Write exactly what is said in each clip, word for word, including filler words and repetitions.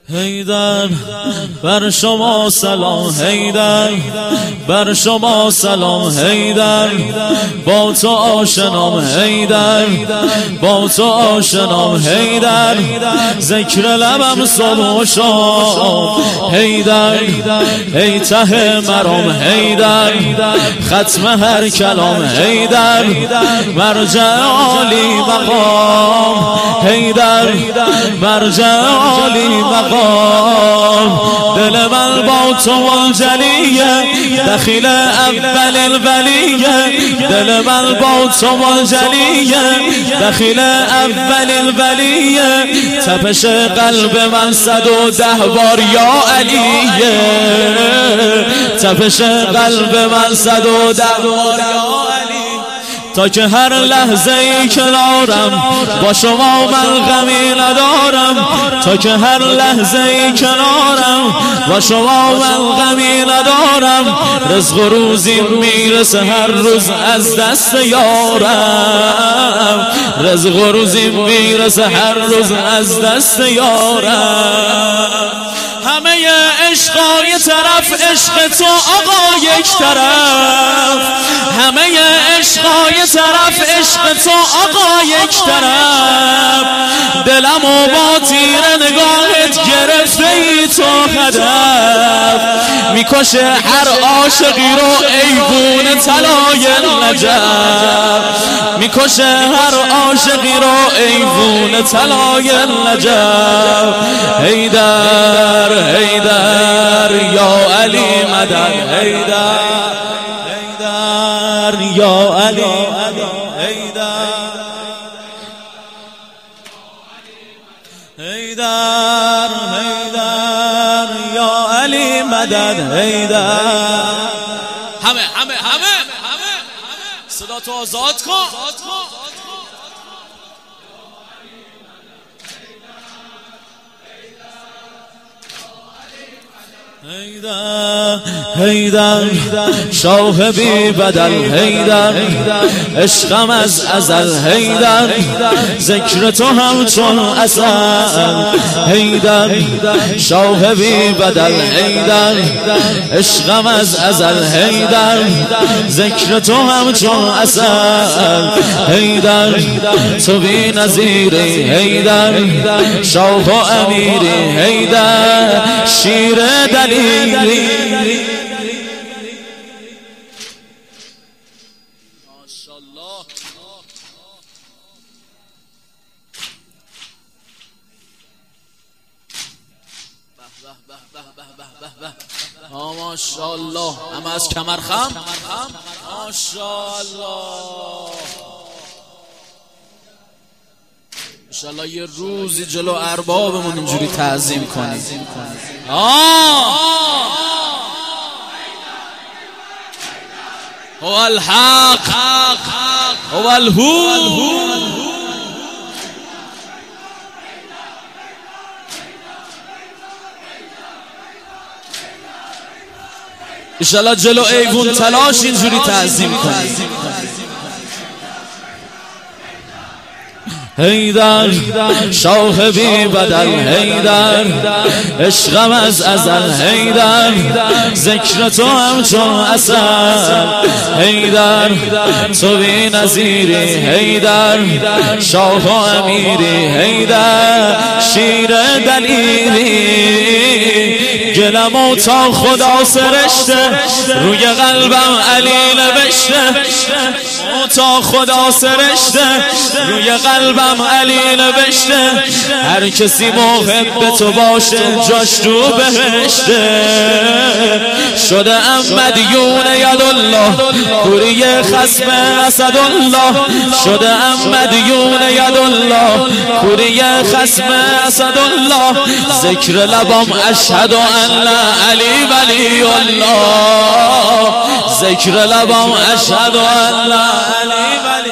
حیدر بر شما سلام حیدر، بر شما سلام حیدر، با تو آشنام حیدر، با تو آشنام حیدر، ذکر لبم صبح و شام حیدر، ای ته مرام حیدر، ختم هر کلام حیدر، مرجع عالی مقام حیدر، مرجع عالی مقام. دل من با تو منجلیه، دخیل اول الولیه، دل من با تو منجلیه، دخیل اول الولیه، تپش قلب من صد و ده بار یا علیه، تپش قلب من صد و ده بار یا علی، تا که هر لحظه ای کنارم با شما من غمی ندارم، تا که هر لحظه ای کنارم با شما من غمی ندارم، رزق و روزی میرسه هر روز از دست یارم، رزق و روزی میرسه هر روز از دست یارم. همه عشقای طرف عشق تو آقا یک طرف، همه عشقای طرف عشق تو آقا یک طرف، دلمو با تیر نگاهت گرفته ای تو هدف، میکشه هر عاشقی رو ایوون طلای نجف، میکشه هر عاشقی رو ایوون طلای نجف. حیدر حیدر یا علی مدد، حیدر حیدر یا علی حیدر، حیدر حیدر یا علی مدد حیدر. همه همه همه صدا تو آزاد کن. حیدر حیدر شاه بی بدل حیدر، عشقم از ازل حیدر، ذکر تو همچون اصل حیدر، شاه بی بدل حیدر، عشقم از ازل حیدر، ذکر تو همچون اصل حیدر، تو بی نظیری حیدر، شاه و امیری حیدر، شیر دلیلی. ماشاءالله ماشاءالله، اما از کمر خم ماشاءالله. انشالله یه روزی جلو اربابمون اینجوری تعظیم کنیم. آه هو الحق هو الهو، انشالله جلو ایوون تلاش اینجوری تعظیم کنیم. حیدر شاه بی بدل حیدر، عشقم از ازل حیدر، ذکر تو همچون اصل حیدر، تو بی نظیری حیدر، شاه و امیری حیدر، شیر دلیری. گلمو تا خدا سرشته، روی قلبم علی نوشته، تا خدا سرشته، روی قلبم علی نوشته، هر کسی محب تو باشه جاش تو بهشته. شده ام مدیون یدالله، کوری خصم اسدالله، شده ام مدیون یدالله، کوری خصم اسدالله، ذکر لبام اشهد ان لا علی ولی الله، ذکر لبام اشهد ان لا علی ولی.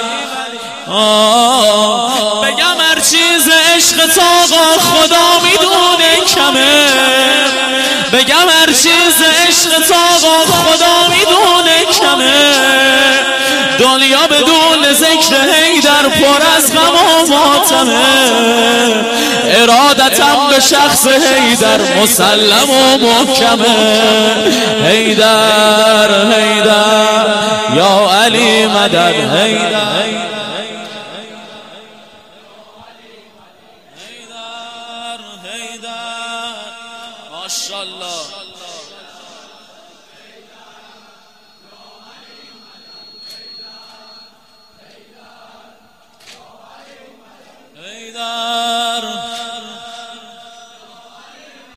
بگم هر چیز عشق تا خدا میدونه کمه، بگم هر چیز عشق تا خدا میدونه کمه، دنیا بدون ذکر حیدر پر از غم و ماتمه، ارادتم به شخص حیدر مسلم و محکمه. حیدر حیدر یا علی مدد حیدر حیدر حیدر ماشاءالله.